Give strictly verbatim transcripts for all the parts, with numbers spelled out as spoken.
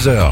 vingt-deux heures.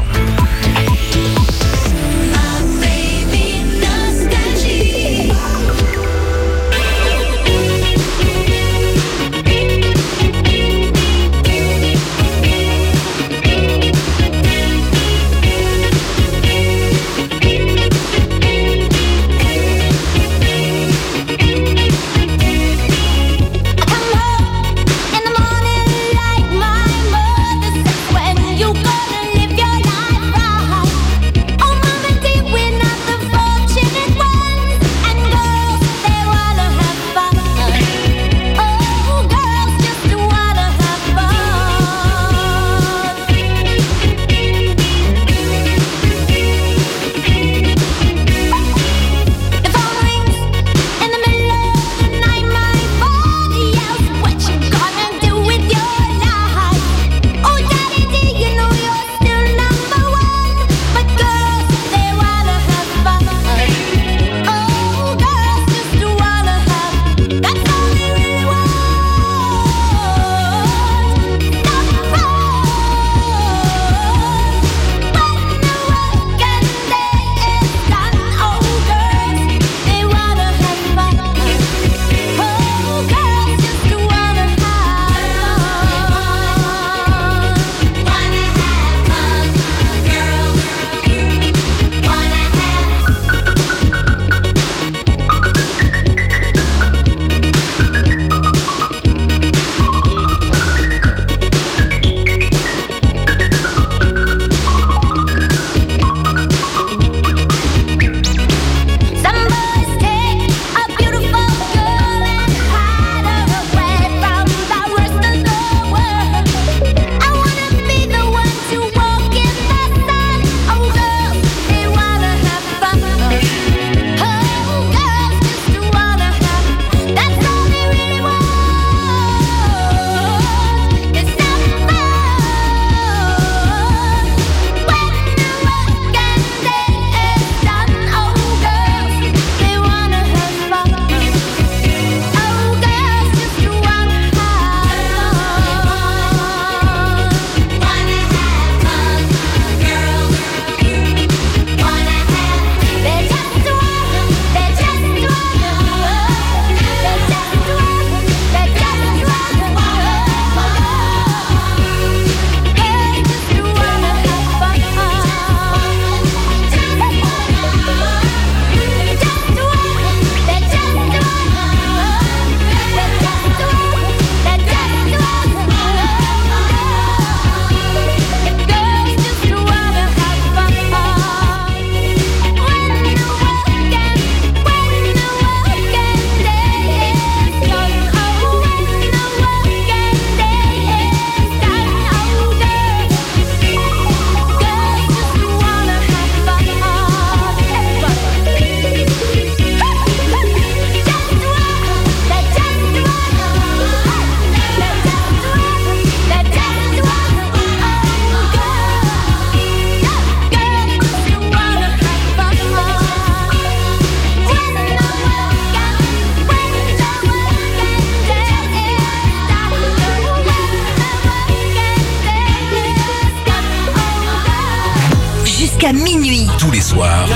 Jusqu'à minuit. Tous les soirs.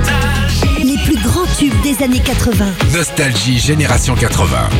Les plus grands tubes des années quatre-vingts. Nostalgie Génération quatre-vingts.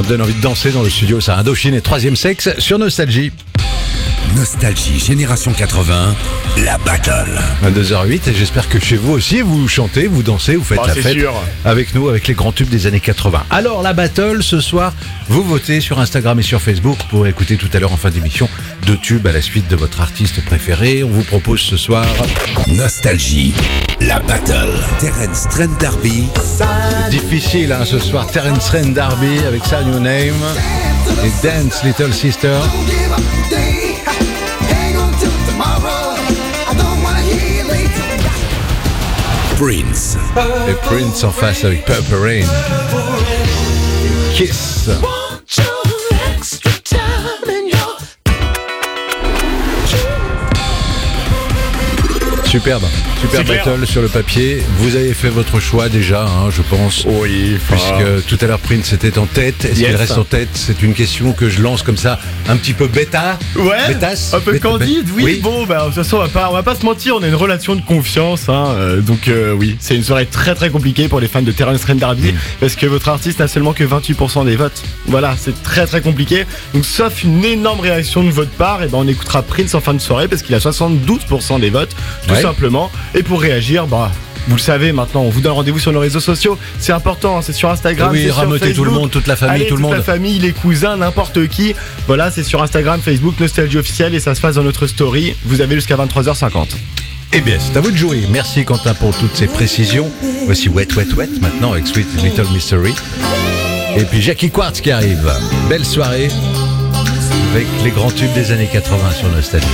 me donne envie de danser dans le studio. C'est Indochine et Troisième Sexe sur Nostalgie. Nostalgie Génération quatre-vingts, la battle. vingt-deux heures huit et j'espère que chez vous aussi vous chantez, vous dansez, vous faites Oh, la c'est fête sûr. avec nous, avec les grands tubes des années quatre-vingts. Alors la battle ce soir, vous votez sur Instagram et sur Facebook pour écouter tout à l'heure en fin d'émission deux tubes à la suite de votre artiste préféré. On vous propose ce soir Nostalgie, la battle. Terence Trent D'Arby, difficile hein, ce soir, Terence Trent D'Arby avec Sign Your Name et Dance Little Sister. Prince, Et Prince en face avec Purple Rain. Kiss. Superbe, superbe C'est clair. battle sur le papier. Vous avez fait votre choix déjà, hein, je pense. Oui, Puisque tout à l'heure Prince était en tête. Est-ce Yes. qu'il reste en tête? C'est une question que je lance comme ça, un petit peu bêta. Ouais, Bêtasse, un peu bêta- candide, oui, oui. bon, bah, de toute façon, on va pas, on va pas se mentir, on a une relation de confiance, hein, euh, donc euh, oui, c'est une soirée très très compliquée pour les fans de Terence Trent D'Arby, Mm. parce que votre artiste n'a seulement que vingt-huit pour cent des votes, voilà, c'est très très compliqué, donc sauf une énorme réaction de votre part, et ben on écoutera Prince en fin de soirée, parce qu'il a soixante-douze pour cent des votes, tout Ouais. simplement, et pour réagir, bah... Vous le savez maintenant, on vous donne rendez-vous sur nos réseaux sociaux. C'est important, hein, c'est sur Instagram, Oui, c'est sur rameutez Facebook. tout le monde, toute la famille, Allez, tout le toute monde. la famille, les cousins, n'importe qui. Voilà, c'est sur Instagram, Facebook, Nostalgie officielle et ça se passe dans notre story. Vous avez jusqu'à vingt-trois heures cinquante. Eh bien, c'est à vous de jouer. Merci Quentin pour toutes ces précisions. Voici Wet Wet Wet maintenant avec Sweet Little Mystery. Et puis Jackie Quartz qui arrive. Belle soirée avec les grands tubes des années quatre-vingts sur Nostalgie.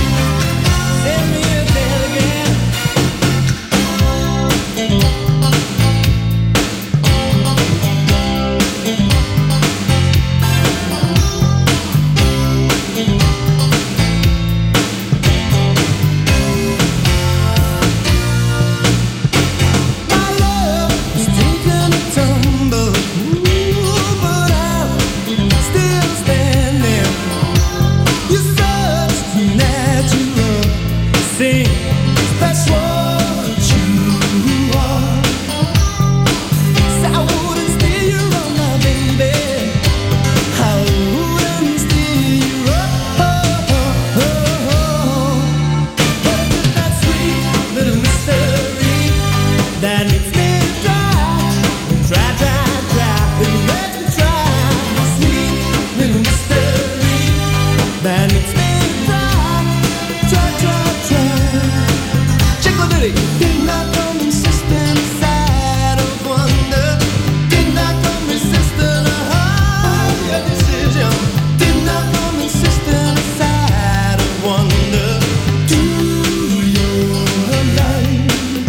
That makes me try, try, try, try, and let me try. Sweet little mystery. That makes me try, try, try, try. Check what it is. Did not come insistent inside of wonder. Did not come resistant of your decision. Did not come insistent inside of wonder. Do your life.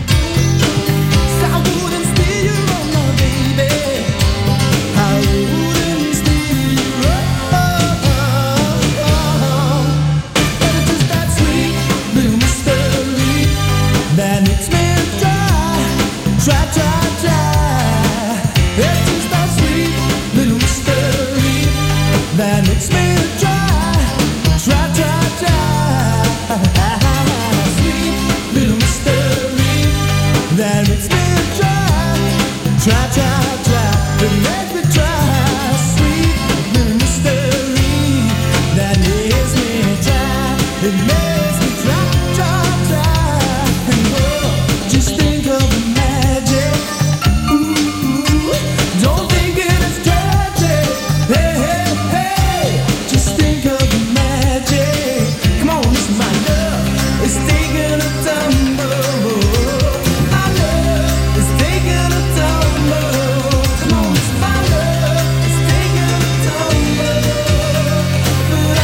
I wouldn't steal you from my baby. I wouldn't steal you. Oh, oh, oh. But it's just that sweet little mystery that makes me try, try, try, try. It's just that sweet little mystery that makes me try, try, try, try. Sweet little mystery that makes me try, try, try, try. It makes me try, sweet little mystery that makes me try. It makes me try, try, try. And oh, just think of the magic. Ooh, don't think it is tragic. Hey, hey, hey. Just think of the magic. Come on, this is my love. It's taking a tumble. My love is taking a tumble. Come on, it's my love. It's taking a tumble. But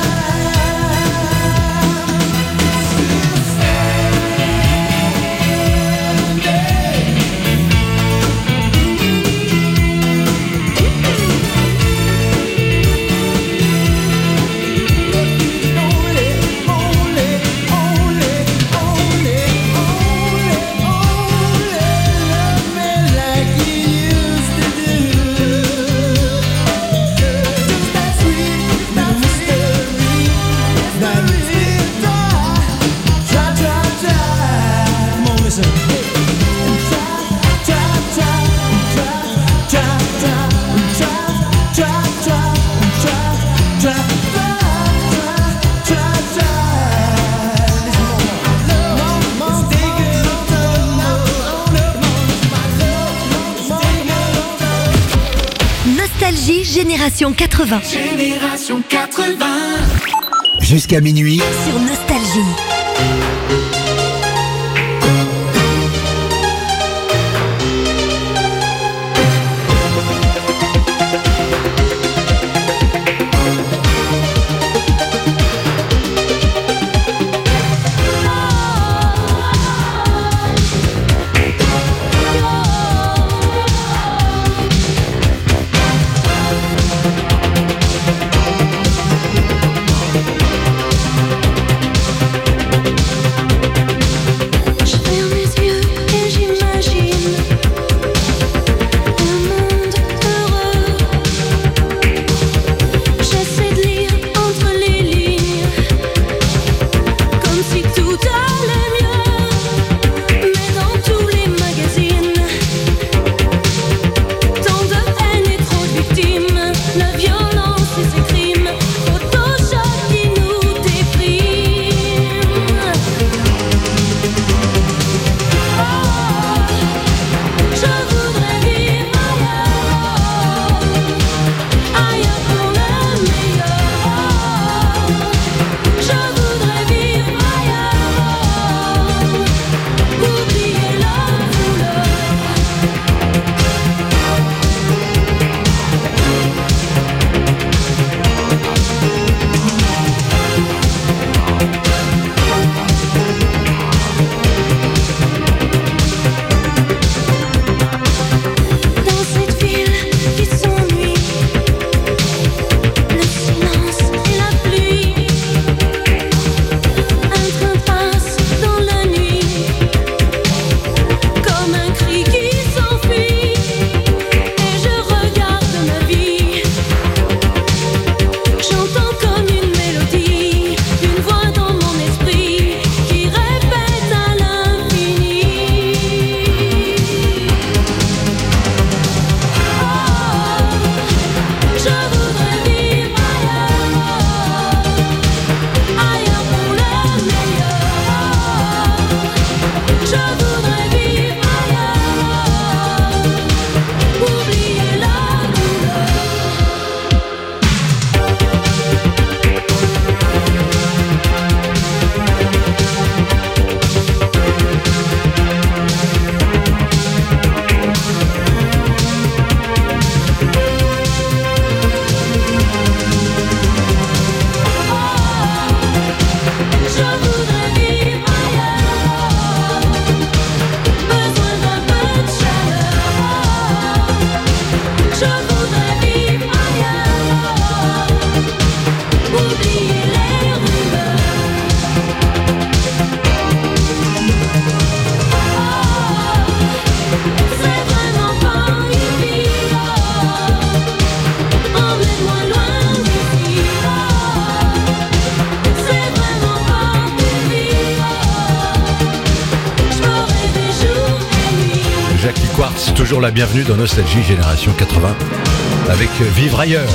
I'm still standing. Only, only, only, only Génération quatre-vingts. Génération quatre-vingts. Jusqu'à minuit, Sur Nostalgie. Quartz, toujours la bienvenue dans Nostalgie Génération quatre-vingts avec Vivre ailleurs.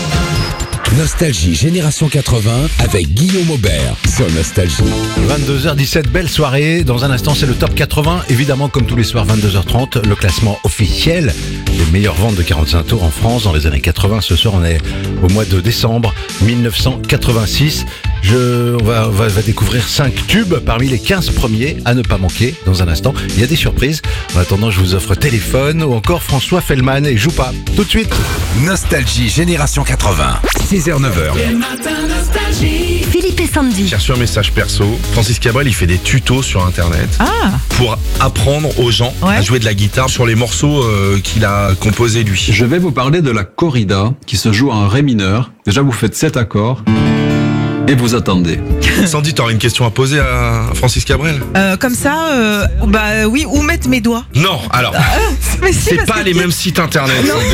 Nostalgie Génération quatre-vingts avec Guillaume Aubert sur Nostalgie. vingt-deux heures dix-sept, belle soirée. Dans un instant, c'est le top quatre-vingts. Évidemment, comme tous les soirs, vingt-deux heures trente, le classement officiel des meilleures ventes de quarante-cinq tours en France dans les années quatre-vingts. Ce soir, on est au mois de décembre mille neuf cent quatre-vingt-six. Je, on va, on va, va découvrir cinq tubes parmi les quinze premiers à ne pas manquer dans un instant. Il y a des surprises. En attendant, je vous offre Téléphone ou encore François Fellman et Joue pas. Tout de suite. Nostalgie Génération quatre-vingts. six heures neuf heures. Les matins nostalgie. Philippe et Sandy. J'ai reçu un message perso. Francis Cabrel, il fait des tutos sur internet Ah, pour apprendre aux gens Ouais. à jouer de la guitare sur les morceaux euh, qu'il a composés lui. Je vais vous parler de la corrida qui se joue en ré mineur. Déjà, vous faites sept accords et vous attendez. Sandy, t'aurais une question à poser à Francis Cabrel? euh, comme ça, euh, bah oui, où mettre mes doigts? Non, alors, Mais si, c'est parce pas que- les mêmes sites internet.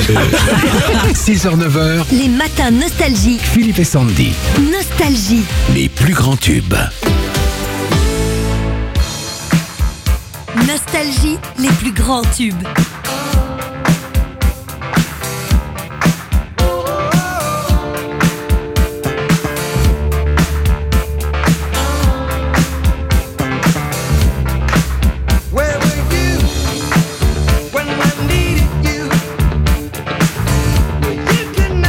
six heures neuf heures. Les matins nostalgie. Philippe et Sandy. Nostalgie. Les plus grands tubes. Nostalgie, les plus grands tubes. Where were you when I needed you? You didn't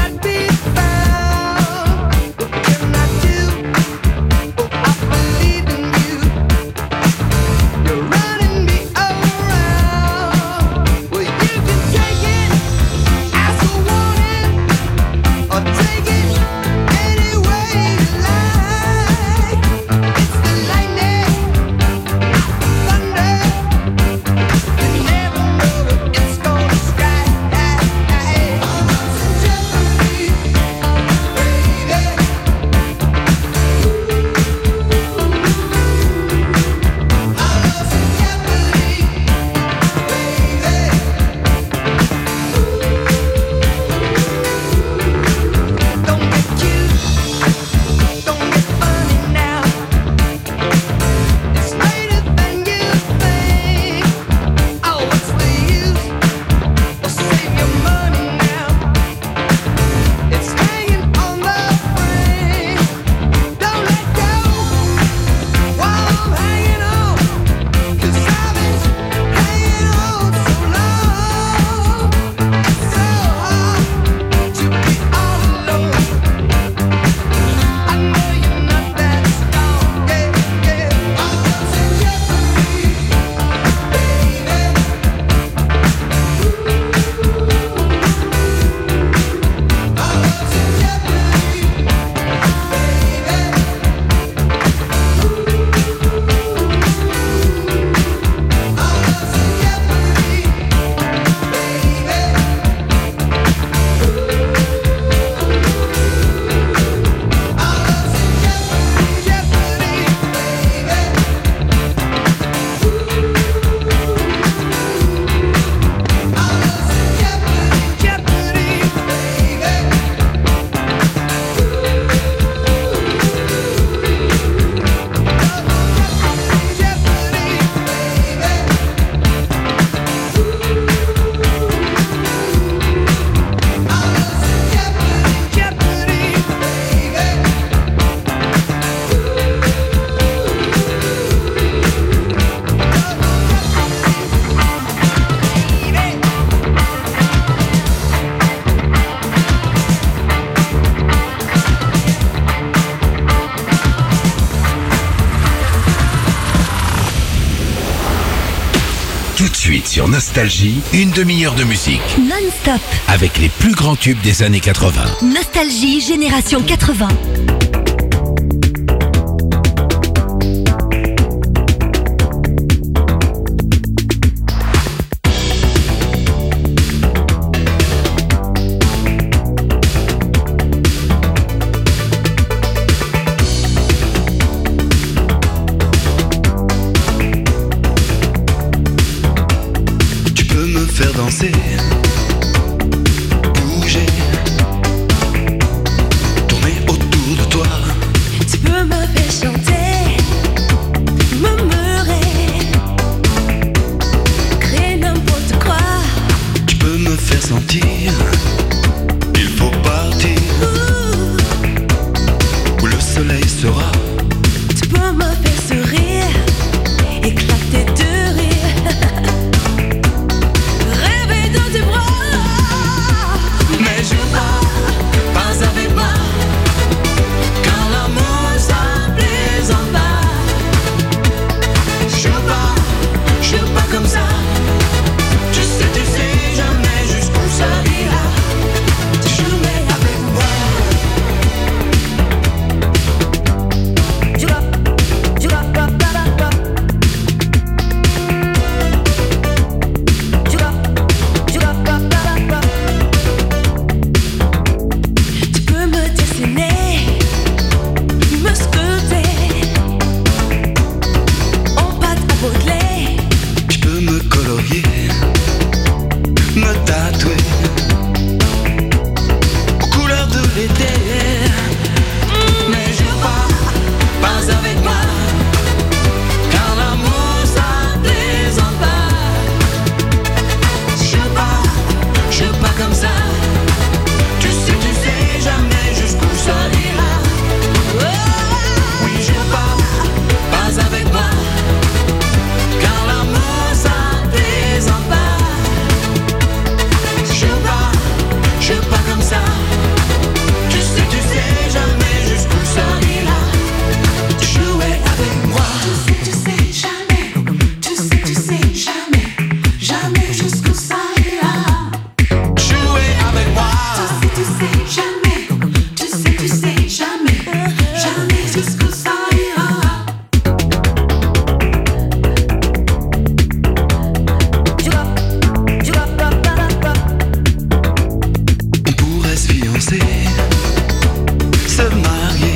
Tout de suite sur Nostalgie, une demi-heure de musique Non-stop. avec les plus grands tubes des années quatre-vingts. Nostalgie Génération quatre-vingts. Faire danser, bouger, tourner autour de toi. Tu peux me faire chanter, murmurer, créer n'importe quoi. Tu peux me faire sentir, il faut partir, Ouh. où le soleil sera. Tu peux me faire sourire, éclater de rire. Rêver dans tes bras. Mais je pars, pas avec moi, car l'amour ça plaisante pas. Je pars, je pars comme ça. Tu sais, tu sais jamais jusqu'où ça ira. Jouer avec moi. Tu vas, tu vas, pa, pa, pa, pa. Tu vas, tu vas, pa, pa, pa, pa. Tu peux me dessiner, me sculpter en pâte à modeler. Tu peux me colorier, me tatouer aux couleurs de l'été. Mais je pars, pas avec moi, car l'amour ça plaisante pas. Je pars, je pars comme ça. Tu sais, tu sais jamais jusqu'où ça ira. Oui, je pars, pas avec moi, car l'amour ça plaisante pas. Je pars, je pars comme ça. Tu sais, tu sais jamais jusqu'où ça ira. Jouer avec moi. Tu sais, tu sais jamais, tu sais, tu sais jamais, jamais jusqu'où ça ira. Jouer avec moi. Tu sais, tu sais jamais, tu sais, tu sais jamais, jamais jusqu'où ça ira. Tu vas, tu vas, pa, pa, pa, pa. On pourrait se fiancer, se marier.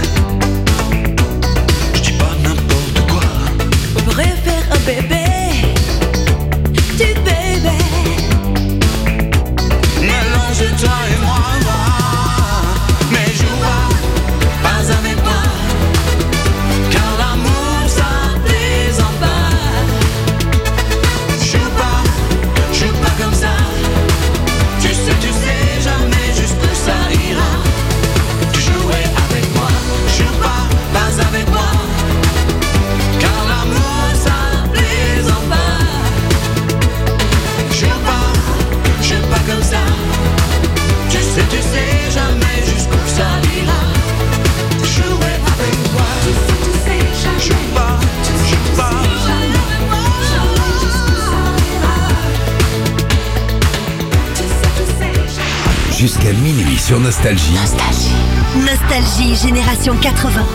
Je dis pas n'importe quoi. On pourrait faire un bébé, petit bébé. Mélange toi et moi, mais joue pas, pas avec moi, car l'amour ça plaisante pas. Joue pas, joue pas comme ça. Tu sais, tu sais jamais jusqu'où ça ira. Jouer avec moi, joue pas, pas avec moi, car l'amour ça plaisante pas. Joue pas, joue pas comme ça. Tu sais, tu sais jamais jusqu'où ça ira. Jouer avec moi. Tu sais, tu sais jamais, Joue pas, joue pas. jamais jusqu'où ça ira. Tu sais, tu sais jamais. Jusqu'à minuit sur Nostalgie. Nostalgie Génération quatre-vingts.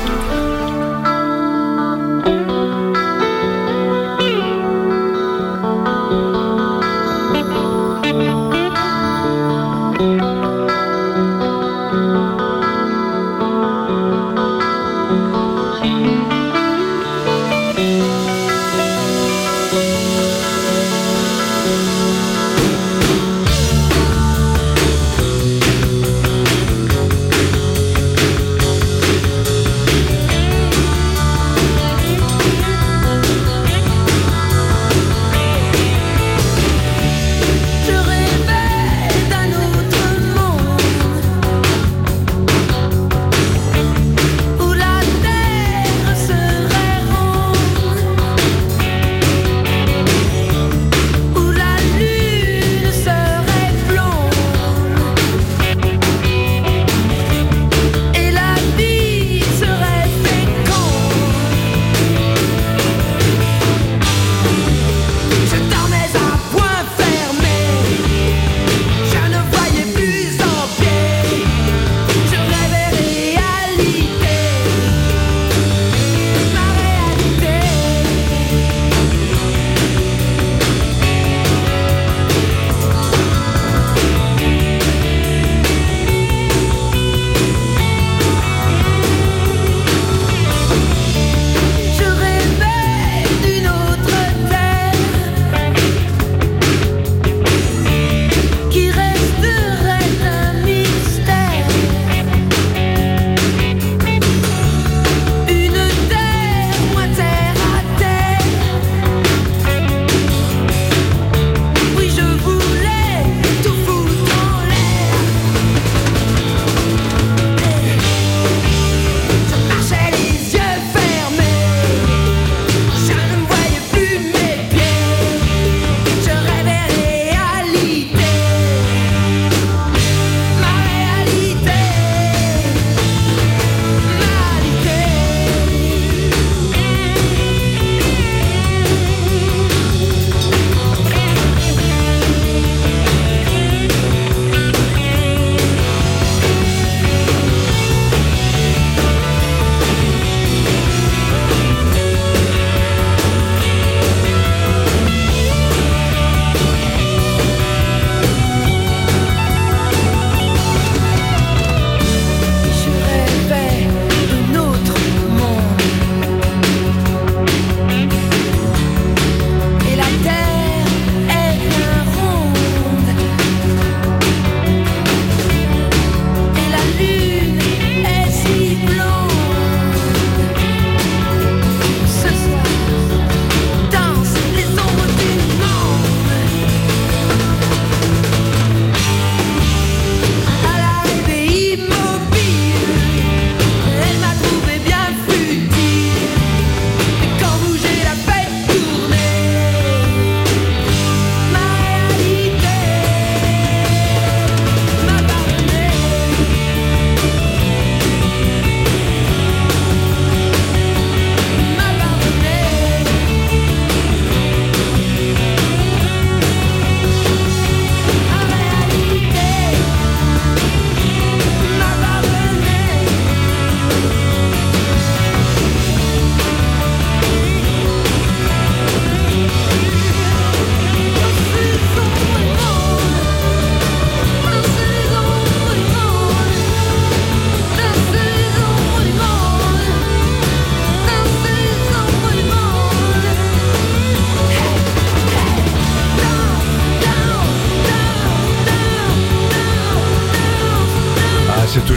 Tu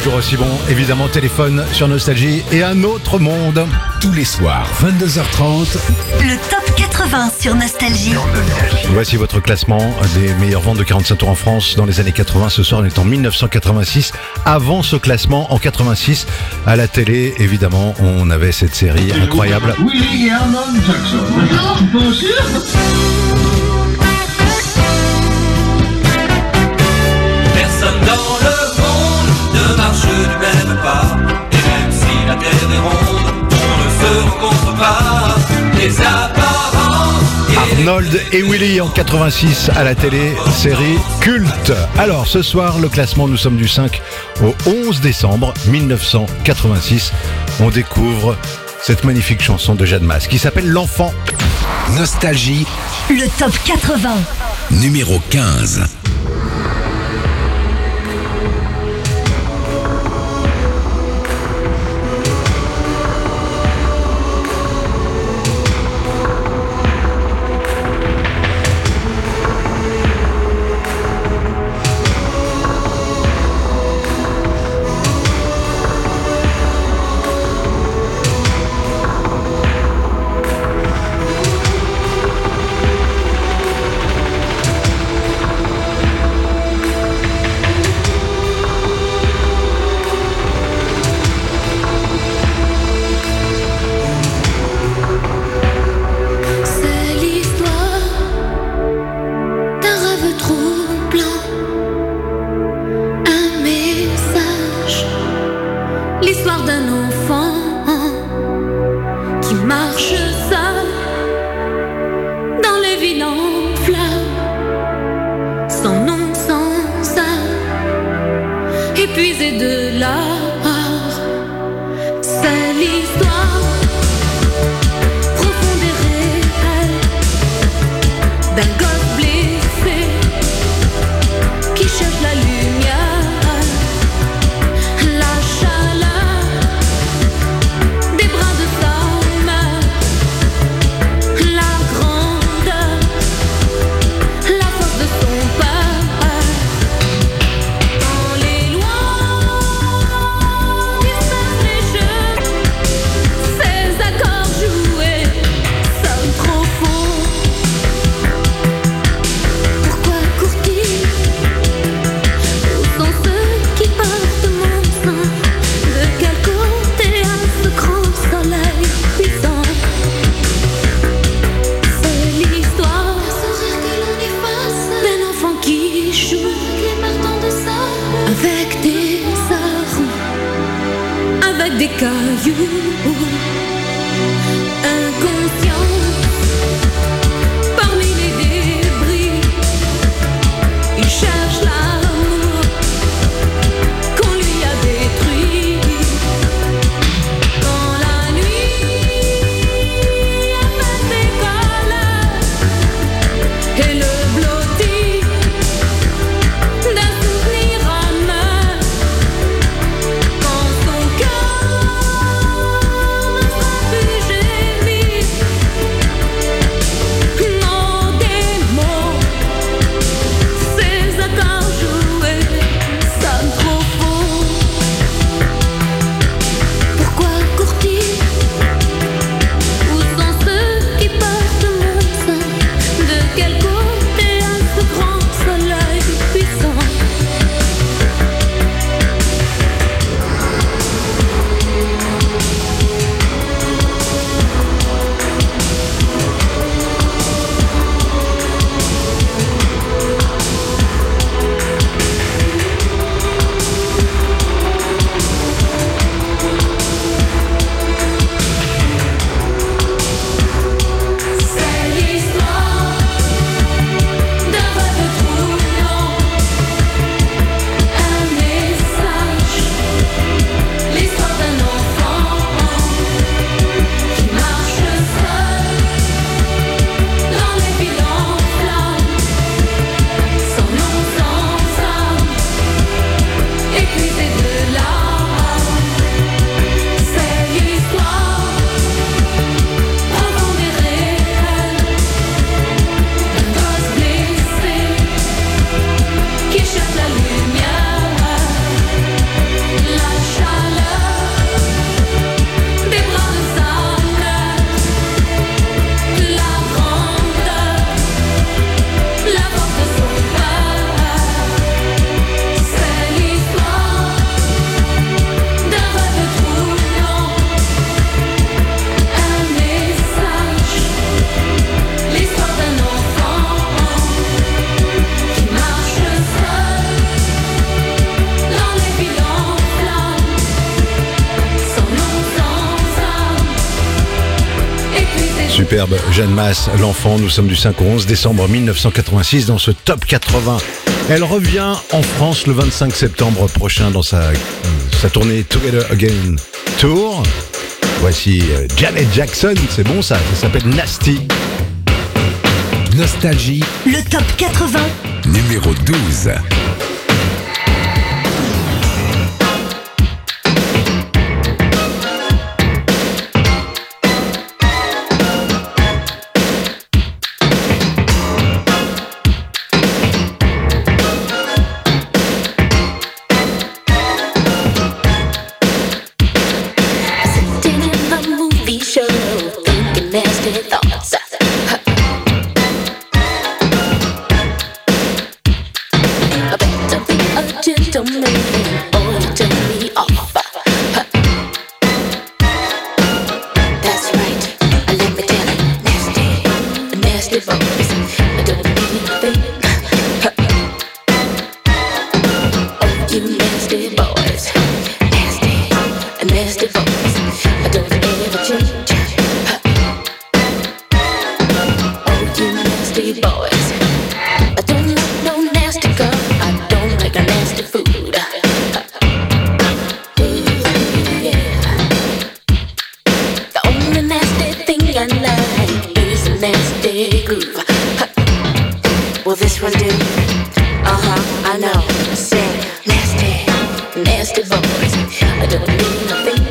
toujours aussi bon. Évidemment, téléphone sur Nostalgie et un autre monde. Tous les soirs, vingt-deux heures trente. Le top quatre-vingts sur Nostalgie. Voici votre classement des meilleures ventes de quarante-cinq tours en France dans les années quatre-vingts. Ce soir, on est en mille neuf cent quatre-vingt-six. Avant ce classement, en quatre-vingt-six, à la télé, évidemment, on avait cette série incroyable. Willie et Arnold Jackson. Non, bien sûr. Personne dans le monde ne marche du même pas. Et même si la terre est ronde, on ne se rencontre pas. Les apparences. Arnold et Willy en quatre-vingt-six à la télé, série culte. Alors ce soir, le classement, nous sommes du cinq au onze décembre mille neuf cent quatre-vingt-six. On découvre cette magnifique chanson de Jeanne Masse qui s'appelle L'Enfant. Nostalgie, Le top quatre-vingts. numéro quinze. C'est l'histoire d'un rêve troublant, un message, l'histoire d'un enfant qui marche seul dans les villes en flammes, sans nom, sans âme, épuisé de l'art. C'est l'histoire profonde et réelle d'un gosse blessé qui cherche la lumière, la chaleur des bras de sa mère, la grandeur, la force de son père. Dans les lois superbe Jeanne Masse, l'enfant. Nous sommes du cinq au onze décembre mille neuf cent quatre-vingt-six dans ce top quatre-vingts. Elle revient en France le vingt-cinq septembre prochain dans sa, sa tournée Together Again Tour. Voici Janet Jackson, c'est bon ça, ça s'appelle Nasty. Nostalgie, Le top quatre-vingts. numéro douze. Sitting in the movie show, thinking nasty thoughts. I better be a gentleman, or you turn me off. That's right, let me tell you, nasty, nasty boys. I don't mean a thing. Oh, you nasty boys, nasty, nasty boys. I don't ever change. Oh, you nasty boys. I don't like no nasty girl. I don't like a nasty food. Yeah. The only nasty thing I like is a nasty groove. Will this one do? Uh huh, I know. Say nasty, nasty boys. I don't mean a thing.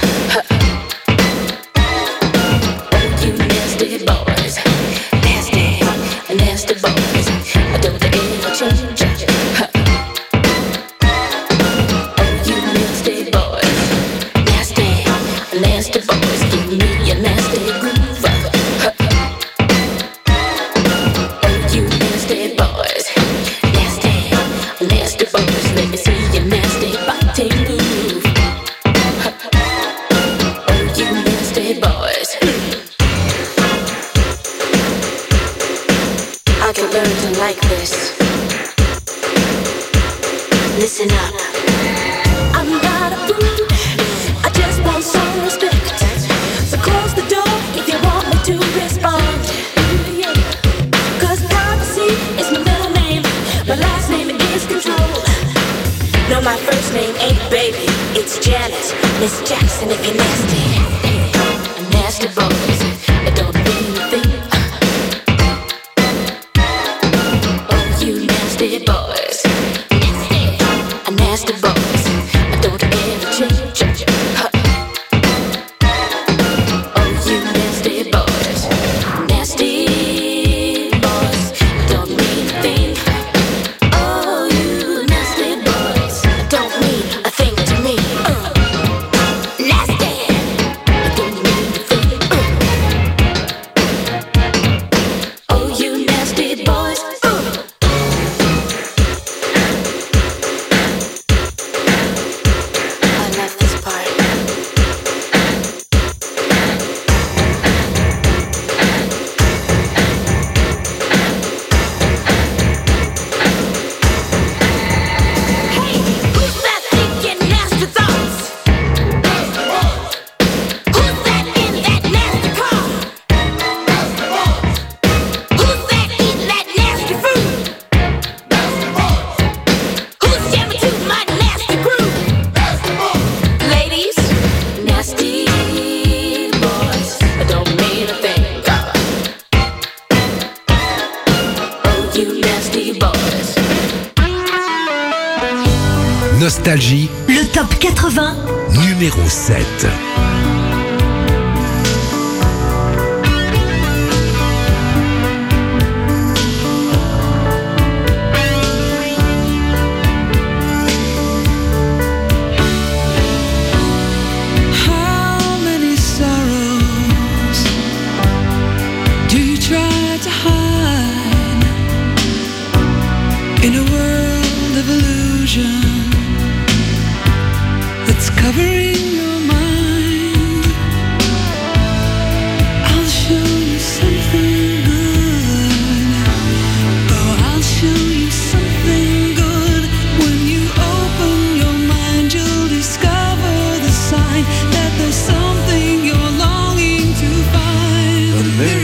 Oh, you nasty boys, nasty, nasty boys. I don't ever change. Oh, you nasty boys, nasty, nasty boys. Give me a nasty groove. Oh, you nasty boys, nasty, nasty boys. Let me see your nasty body move. Oh, you nasty boys. I can learn to like this. Listen up. I'm not a fool. I just want some respect. So close the door if you want me to respond. Cause privacy is my middle name. My last name is control. No, my first name ain't baby. It's Janet, Miss Jackson if you're nasty. Nasty boys, I don't mean a thing. Oh, you nasty boys, nasty, nasty boys. I don't ever change. Oh, you nasty boys, nasty boys. I don't mean a thing. Oh, you nasty boys. I don't mean a thing to me. Uh, nasty. I don't mean a thing. Uh. Oh, you nasty boys. Uh. I love this part. Hey, who's that thinking nasty thoughts? Who's that in that nasty car? Who's that eating that nasty food? Who's jamming to my nasty groove? Ladies, nasty boys, I don't mean a thing. Oh, you nasty boys. Nostalgie, Le top quatre-vingts. numéro sept. How many sorrows do you try to hide in a world of illusion that's covering your mind? I'll show you something good. Oh, I'll show you something good. When you open your mind, you'll discover the sign that there's something you're longing to find. A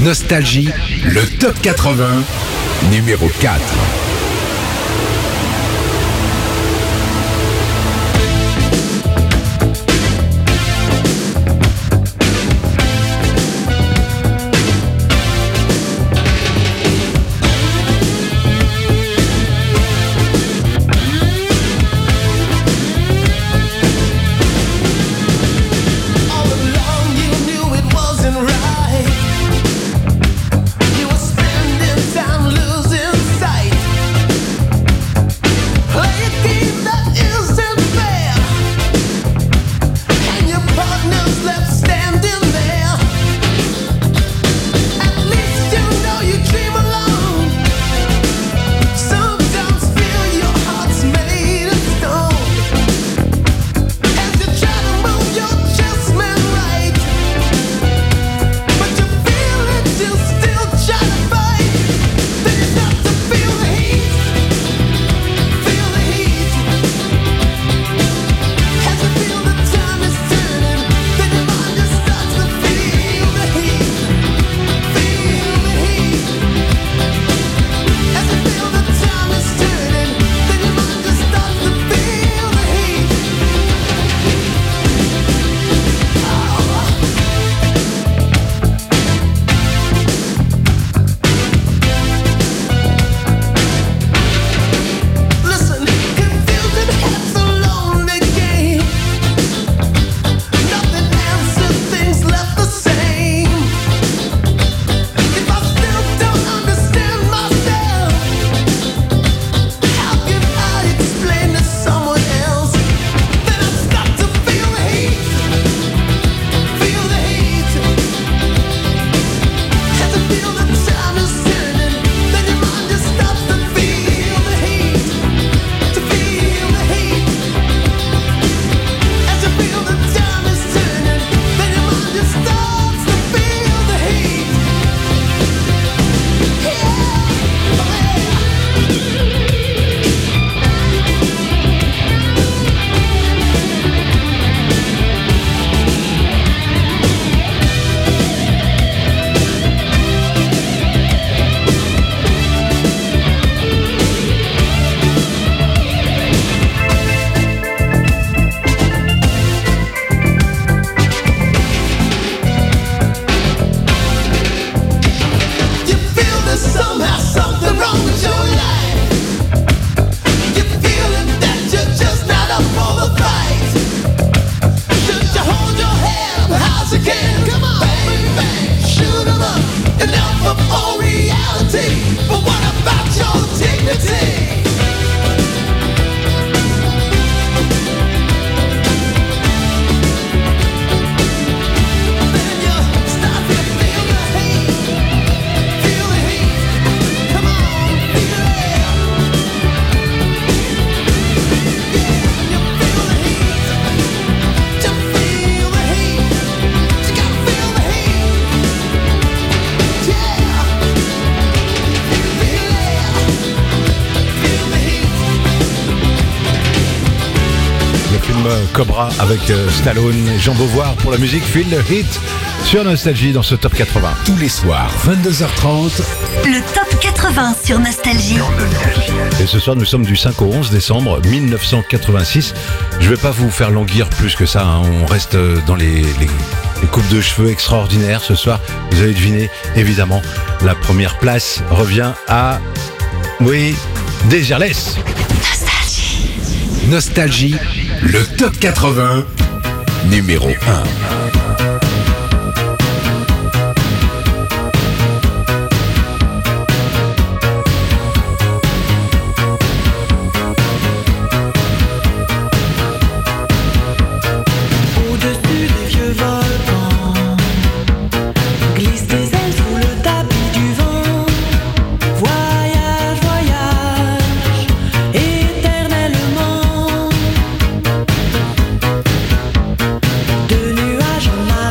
Nostalgie, le top quatre-vingts, numéro quatre. All along you knew it wasn't right. You were spending time losing sight. Play a game that isn't fair, and your partner's left standing there. At least you know you dream alone. Sometimes feel your heart's made of stone. As you try to move your chest man right, but you feel it, you still try to fight. Then you start to feel the heat, feel the heat. As you feel the time is turning, then your mind just starts to feel the heat, feel the heat. As you feel the time is turning, then your mind just starts to feel the heat. Listen, confusion has a lonely game. Nothing answers, things left the same. If I still don't understand myself, how can I explain to someone else? Then I start to feel the heat, feel the heat. As you feel the time is turning, then your mind just starts to feel the heat, to feel the heat. As you feel the time is turning, then your mind just starts to feel the heat. You feel there's somehow something wrong with your life. You feeling that you're just not up for the fight. Should you hold your head up high as you can? Come on, bang, bang, shoot 'em up. Enough of all reality, but what about your dignity? Then you start to feel the heat, feel the heat. Come on, feel it. Yeah, you feel the heat. You feel the heat. You gotta feel the heat. Yeah, feel it. Feel the heat. Le film euh, Cobra avec euh, Stallone et Jean Beauvoir pour la musique Feel the Heat sur Nostalgie dans ce top quatre-vingts. Tous les soirs, vingt-deux heures trente, Le top quatre-vingts sur Nostalgie. Et ce soir, nous sommes du cinq au onze décembre mille neuf cent quatre-vingt-six. Je vais pas vous faire languir plus que ça, hein. On reste euh, dans les, les, les coupes de cheveux extraordinaires ce soir. Vous avez deviné, évidemment, la première place revient à... Oui, Desireless. Nostalgie, le top quatre-vingts, numéro un. Au-dessus des vieux volcans, glisse tes ailes sous le tapis du vent. Voyage, voyage, éternellement. De nuages en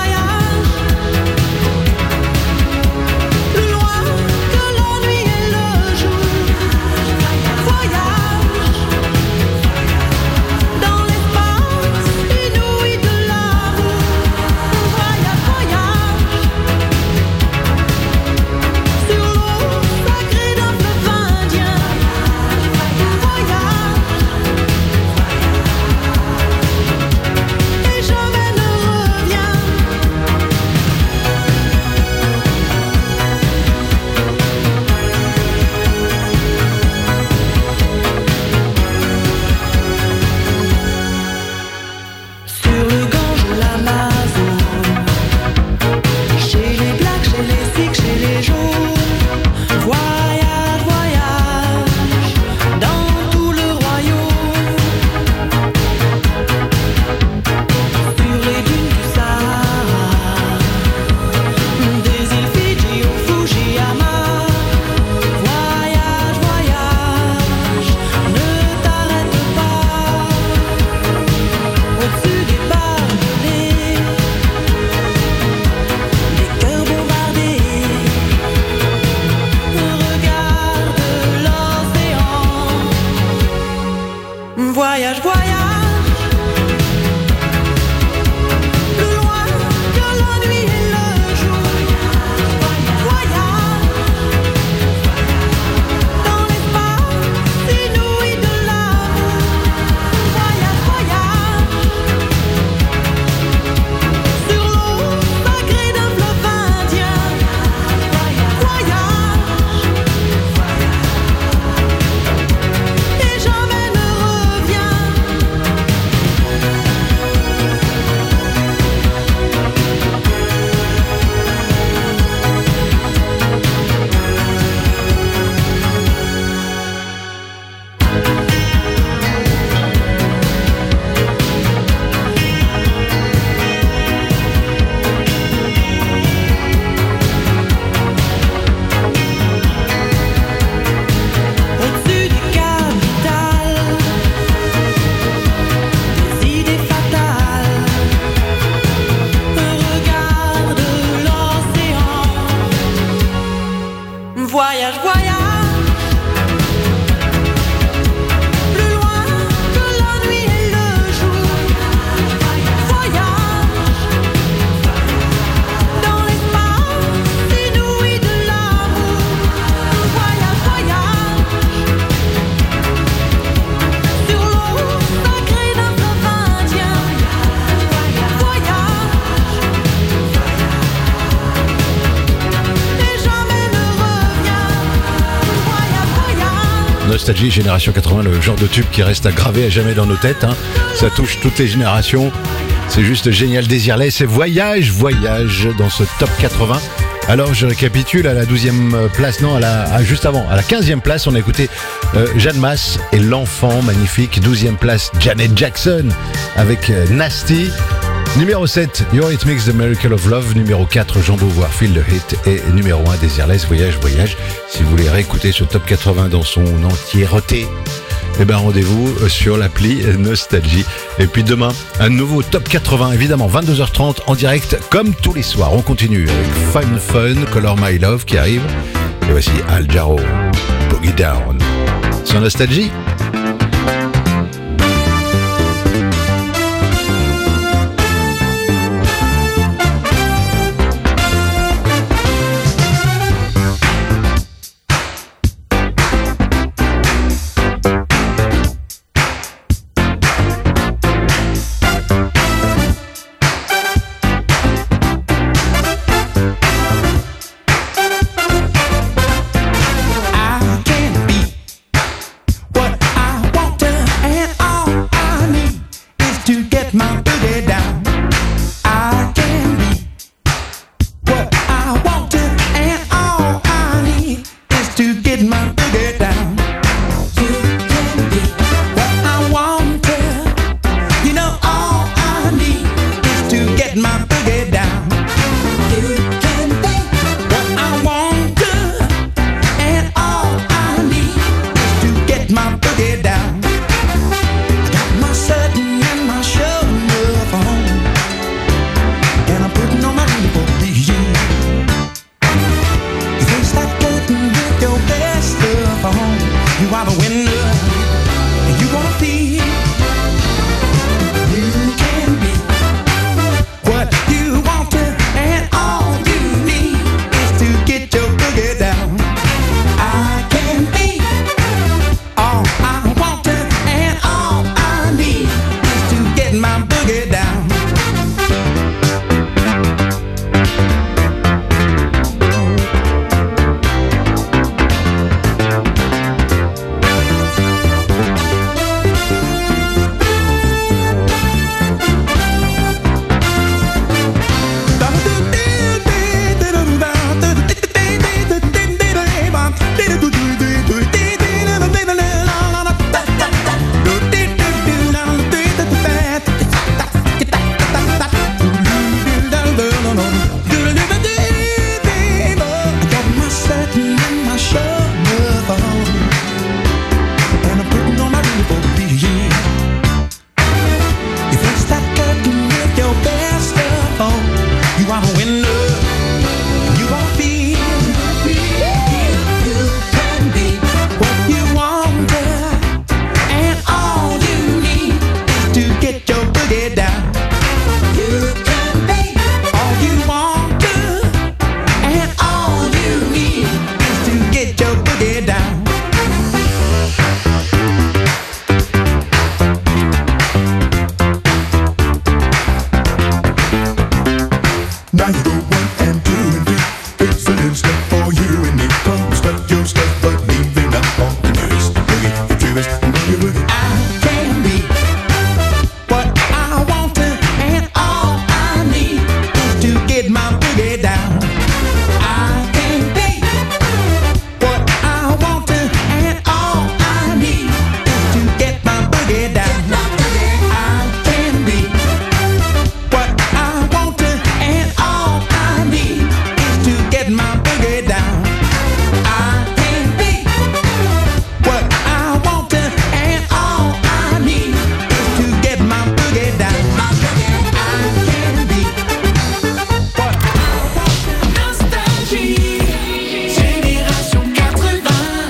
plus loin que la nuit et le jour. Voyage dans l'espace inouï de l'amour. Voyage, voyage sur l'eau sacrée d'un fleuve indien. Voyage et jamais ne reviens. Sur le Gange ou l'Amazone, chez les Blacks, chez les Sikhs, chez les Jaunes. Voyage, voyage dans tout le royaume. Sur les dunes du Sahara, des îles Fidji au Fujiyama. Voyage, voyage, ne t'arrête pas. Au-dessus des barbelés, des cœurs bombardés, regarde l'océan. Voyage, voyage, plus loin que la nuit et le jour. Voyage dans l'espace inouï de l'amour. Voyage, voyage sur l'eau sacrée d'un fleuve indien. Voyage et jamais ne reviens. Au-dessus des capitales, des idées fatales. Regarde l'océan. Voyage, voyage, plus loin que la nuit et le jour. Voyage dans l'espace inouï de l'amour. Voyage, voyage sur l'eau sacrée d'un fleuve indien. Voyage et jamais ne reviens. Voyage, voyage. Nostalgie, génération quatre-vingts, le genre de tube qui reste à graver à jamais dans nos têtes. Hein. Ça touche toutes les générations. C'est juste génial. Désirless et voyage, voyage dans ce top quatre-vingts. Alors je récapitule, à la douzième place, non, à la, à juste avant, à la quinzième place, on a écouté euh, Jeanne Masse et L'Enfant, magnifique. douzième place, Janet Jackson avec euh, Nasty. Numéro sept, Your Hit Mix, The Miracle of Love. Numéro quatre, Jean-Beau Feel the Hit. Et numéro un, Désirless, Voyage, Voyage. Si vous voulez réécouter ce top quatre-vingts dans son entièreté, eh ben rendez-vous sur l'appli Nostalgie. Et puis demain, un nouveau top quatre-vingts, évidemment, vingt-deux heures trente en direct, comme tous les soirs. On continue avec Fun Fun, Color My Love qui arrive. Et voici Al Jarreau, Boogie Down. Sur Nostalgie. I can't be what Now you go one and two and three. It's a little step for you and me. Come start your step, but leave it up on the newest boogie, the truest boogie woogie. I can be what I want to, and all I need is to get my boogie down. I can be what I want to, and all I need is to get my boogie down. I can be what I want to, and all I need is to get my boogie down. I can be what I want to, and all I need is to get my boogie down. I can be what I want to. Nostalgie, génération quatre-vingts.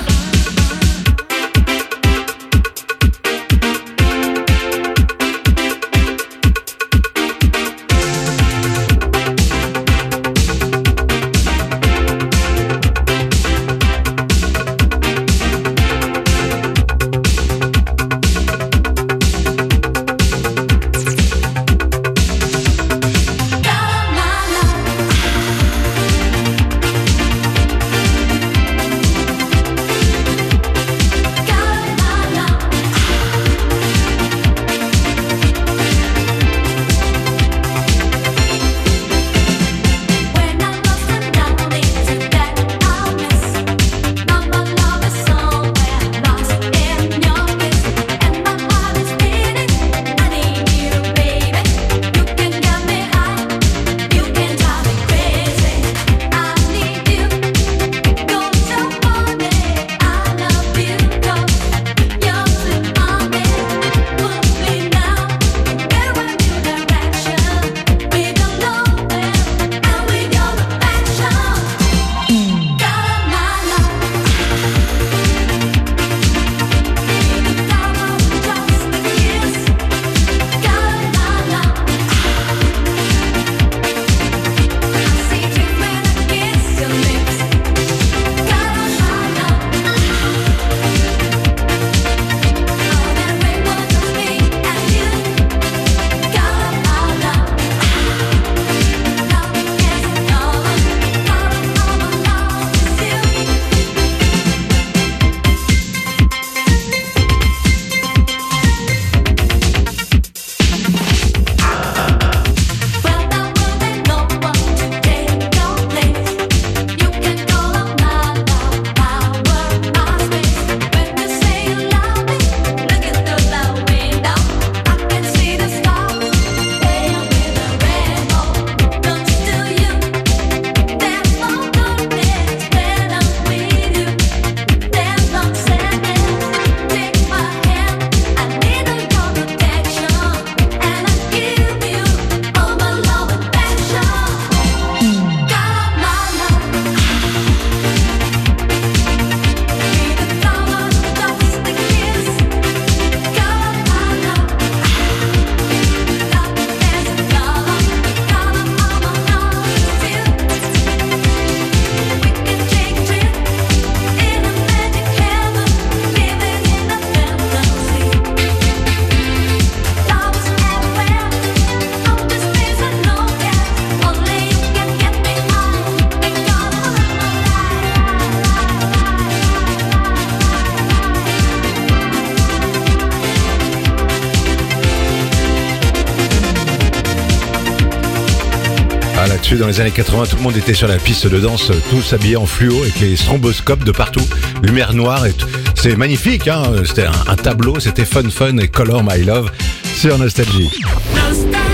Là-dessus, dans les années quatre-vingts, tout le monde était sur la piste de danse, tous habillés en fluo avec les stromboscopes de partout, lumière noire et tout. C'est magnifique, hein. C'était un, un tableau, c'était Fun Fun et Color My Love sur Nostalgie. Nostalgie.